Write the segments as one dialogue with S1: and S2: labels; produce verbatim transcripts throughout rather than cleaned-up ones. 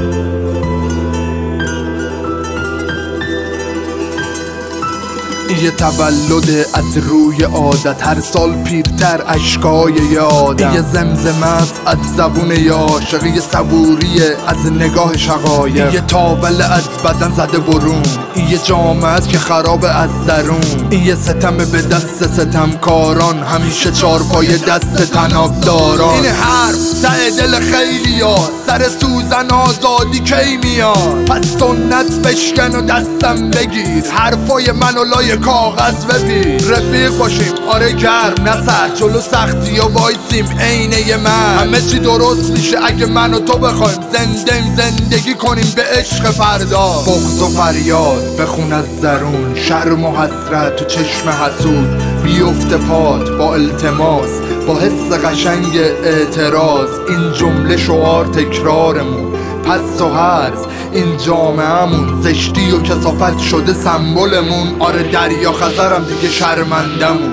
S1: یه تولد از روی عادت، هر سال پیرتر اشکای یادم. یه زمزمه است از زبون یه عاشق، یه صبوری از نگاه شقایق. یه تاول از بدن زده برون، یه جامعه است که خراب از درون. یه ستم به دست ستمکاران، همیشه چارپای دست طنابداران. این حرف ته دل خیلیا، سر سوزن آزادی کی میاد؟ پس سنت بشکن و دستم بگیر، حرفای منو لای کاغذ ببین. رفیق باشیم آره گرم نه سرد، جلو سختی و وایسیم عینه من. همه چی درست میشه اگه من و تو بخوایم زنده زندگی کنیم به عشق فردا. بغض و فریاد بخون از درون، شرم و حسرت تو چشم حسود. بیفته پات با التماس، با حس قشنگ اعتراض. این جمله شعار تکرارمون، پس و هرز این جامعه‌مون. زشتی و کثافت شده سمبلمون. آره دریا خزرم دیگه شرمندمون.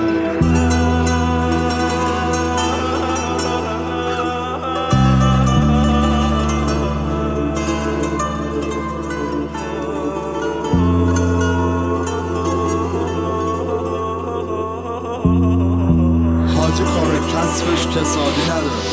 S2: حاجی کار کسبش کسادی نداره.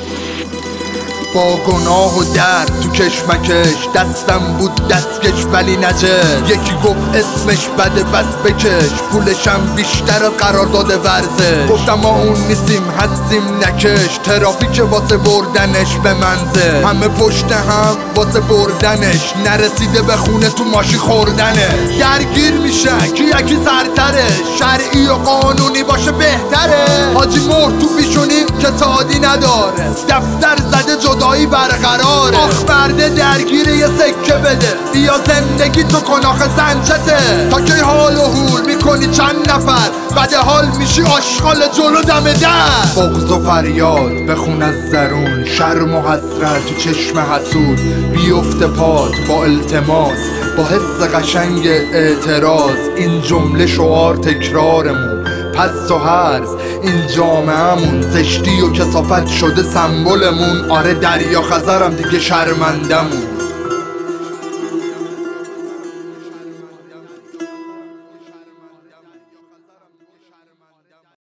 S1: با گناه و درد تو کشمکش، دستم بود دستکش ولی نجش. یکی گفت اسمش بده بس بکش، پولشم بیشتر از قرارداد ورزش. گفتم ما اون نیستیم هستیم نکش، ترافیک واسه بردنش به منزل. همه پشت هم واسه بردنش، نرسیده به خونه تو ماشی خوردنش. درگیر میشن کی یکی سرتره، شرعی و قانونی باشه بهتره. حاجی مرد تو پیشونی کسادی نداره، دفتر زده جدایی برقراره. آخ مرده درگیر یه سکه بده، بیا زندگی تو کن آخه زنچته. تا کی حال و حول میکنی چند نفر، بعد حال میشی آشغال جلو دم در. بغض و فریاد بخون از درون، شرم و حسرت تو چشم حسود. بیفته پات با التماس، با حس قشنگ اعتراض. این جمله شعار تکرارمون، پس و هرز این جامعه‌مون. زشتی و کثافت شده سمبلمون. آره دریا خزرم دیگه شرمندمون.